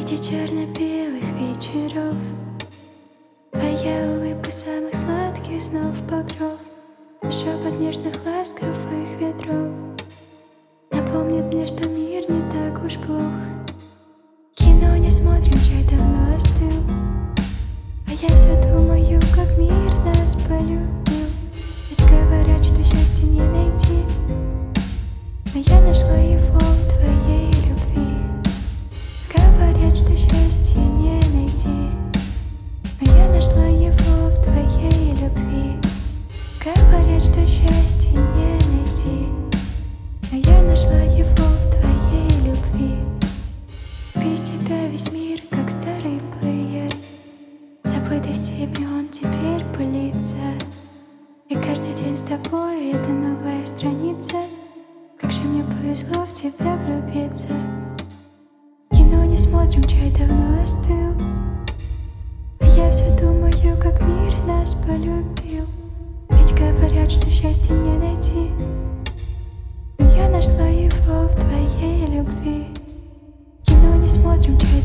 Среди черно-белых вечеров твоя улыбка самых сладких снов покров, шепот нежных ласковых ветров напомнит мне, что мир не так уж плох. Кино не смотрим, чай давно остыл, а я все думаю, как мир нас полюбил. Ведь говорят, что счастье не найти, но я нашла его в твоей любви. Говорят, что счастье не найти, но я нашла его в твоей любви. Говорят, что счастье не найти, но я нашла его в твоей любви. Без тебя весь мир как старый плеер, забытый в себе он теперь пылится. И каждый день с тобой это новая страница. Как же мне повезло в тебя влюбиться. Кино не смотрим, чай давно остыл, а я все думаю, как мир нас полюбил. Ведь говорят, что счастье не найти, но я нашла его в твоей любви. Кино не смотрим, чай